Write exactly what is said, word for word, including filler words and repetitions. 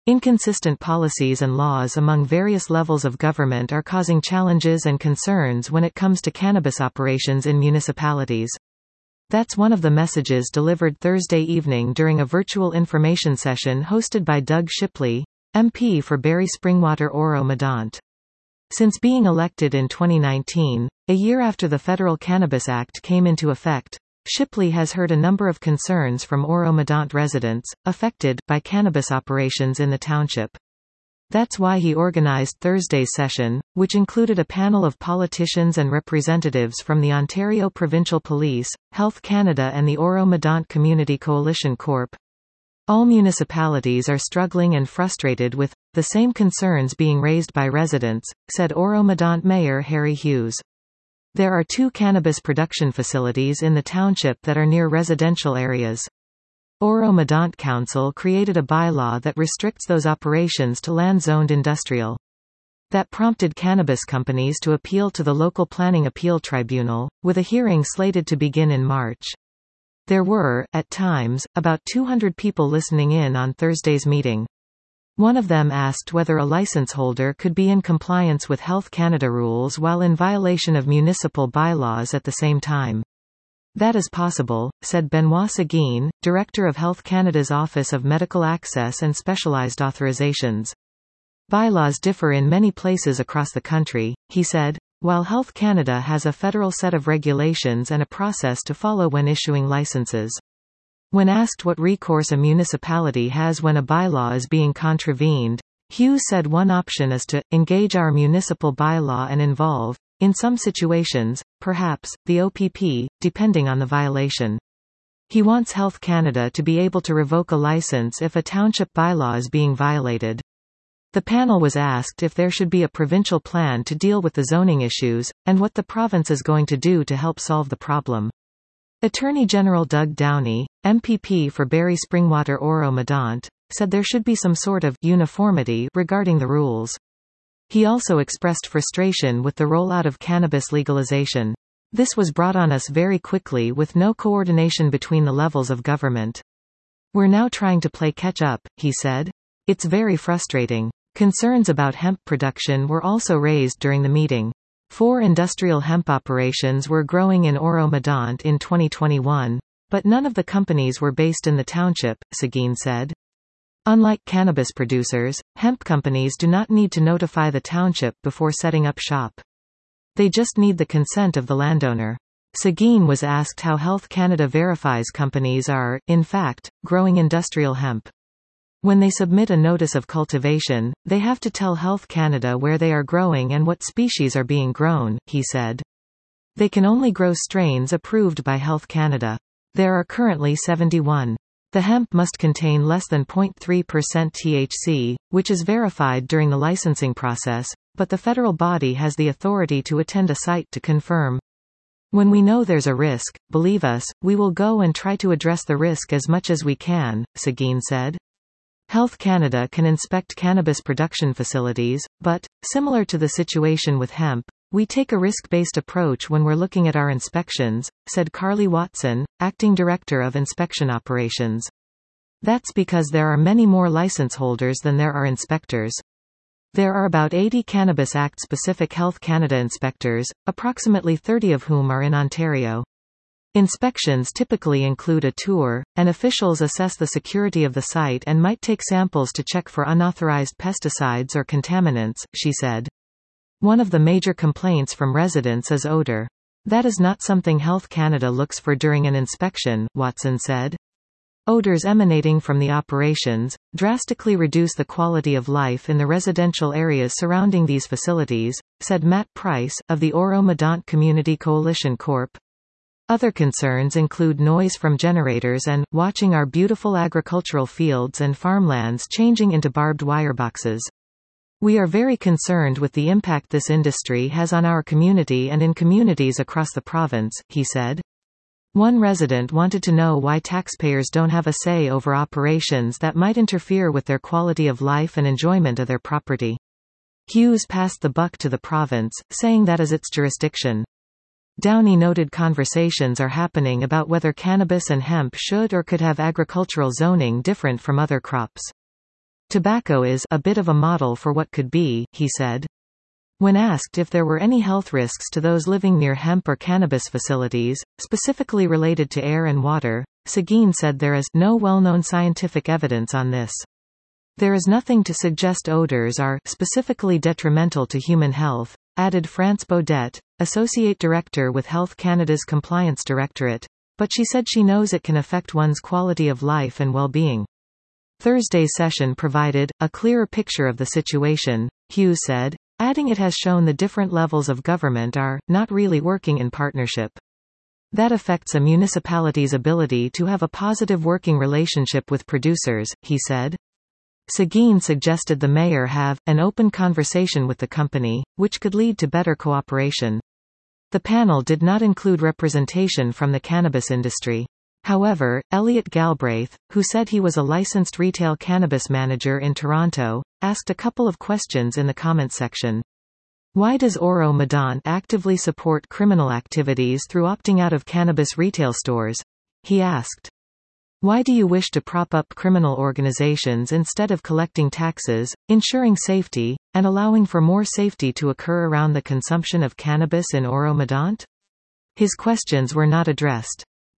Inconsistent policies and laws among various levels of government are causing challenges and concerns when it comes to cannabis operations in municipalities. That's one of the messages delivered Thursday evening during a virtual information session hosted by Doug Shipley, M P for Barrie Springwater Oro-Medonte. Since being elected in twenty nineteen, a year after the Federal Cannabis Act came into effect, Shipley has heard a number of concerns from Oro-Medonte residents, affected by cannabis operations in the township. That's why he organized Thursday's session, which included a panel of politicians and representatives from the Ontario Provincial Police, Health Canada and the Oro-Medonte Community Coalition Corporation. All municipalities are struggling and frustrated with the same concerns being raised by residents, said Oro-Medonte Mayor Harry Hughes. There are two cannabis production facilities in the township that are near residential areas. Oro-Medonte Council created a bylaw that restricts those operations to land zoned industrial. That prompted cannabis companies to appeal to the local planning appeal tribunal, with a hearing slated to begin in March. There were, at times, about two hundred people listening in on Thursday's meeting. One of them asked whether a license holder could be in compliance with Health Canada rules while in violation of municipal bylaws at the same time. That is possible, said Benoit Seguin, Director of Health Canada's Office of Medical Access and Specialized Authorizations. Bylaws differ in many places across the country, he said, while Health Canada has a federal set of regulations and a process to follow when issuing licenses. When asked what recourse a municipality has when a bylaw is being contravened, Hughes said one option is to engage our municipal bylaw and involve, in some situations, perhaps, the O P P, depending on the violation. He wants Health Canada to be able to revoke a license if a township bylaw is being violated. The panel was asked if there should be a provincial plan to deal with the zoning issues, and what the province is going to do to help solve the problem. Attorney General Doug Downey, M P P for Barrie Springwater Oro-Medonte, said there should be some sort of uniformity regarding the rules. He also expressed frustration with the rollout of cannabis legalization. This was brought on us very quickly with no coordination between the levels of government. We're now trying to play catch up, he said. It's very frustrating. Concerns about hemp production were also raised during the meeting. Four industrial hemp operations were growing in Oro-Medonte in twenty twenty-one, but none of the companies were based in the township, Seguin said. Unlike cannabis producers, hemp companies do not need to notify the township before setting up shop. They just need the consent of the landowner. Seguin was asked how Health Canada verifies companies are, in fact, growing industrial hemp. When they submit a notice of cultivation, they have to tell Health Canada where they are growing and what species are being grown, he said. They can only grow strains approved by Health Canada. There are currently seventy-one. The hemp must contain less than zero point three percent T H C, which is verified during the licensing process, but the federal body has the authority to attend a site to confirm. When we know there's a risk, believe us, we will go and try to address the risk as much as we can, Seguin said. Health Canada can inspect cannabis production facilities, but, similar to the situation with hemp, we take a risk-based approach when we're looking at our inspections, said Carly Watson, Acting Director of Inspection Operations. That's because there are many more license holders than there are inspectors. There are about eighty Cannabis Act-specific Health Canada inspectors, approximately thirty of whom are in Ontario. Inspections typically include a tour, and officials assess the security of the site and might take samples to check for unauthorized pesticides or contaminants, she said. One of the major complaints from residents is odor. That is not something Health Canada looks for during an inspection, Watson said. Odors emanating from the operations drastically reduce the quality of life in the residential areas surrounding these facilities, said Matt Price, of the Oro-Medonte Community Coalition Corporation. Other concerns include noise from generators and, watching our beautiful agricultural fields and farmlands changing into barbed wire boxes. We are very concerned with the impact this industry has on our community and in communities across the province, he said. One resident wanted to know why taxpayers don't have a say over operations that might interfere with their quality of life and enjoyment of their property. Hughes passed the buck to the province, saying that is its jurisdiction. Downey noted conversations are happening about whether cannabis and hemp should or could have agricultural zoning different from other crops. Tobacco is a bit of a model for what could be, he said. When asked if there were any health risks to those living near hemp or cannabis facilities, specifically related to air and water, Seguin said there is no well-known scientific evidence on this. There is nothing to suggest odors are specifically detrimental to human health, added France Baudet, Associate Director with Health Canada's Compliance Directorate, but she said she knows it can affect one's quality of life and well-being. Thursday's session provided a clearer picture of the situation, Hughes said, adding it has shown the different levels of government are not really working in partnership. That affects a municipality's ability to have a positive working relationship with producers, he said. Seguin suggested the mayor have an open conversation with the company, which could lead to better cooperation. The panel did not include representation from the cannabis industry. However, Elliot Galbraith, who said he was a licensed retail cannabis manager in Toronto, asked a couple of questions in the comments section. Why does Oro Medonte actively support criminal activities through opting out of cannabis retail stores? He asked. Why do you wish to prop up criminal organizations instead of collecting taxes, ensuring safety, and allowing for more safety to occur around the consumption of cannabis in Oro Medonte? His questions were not addressed.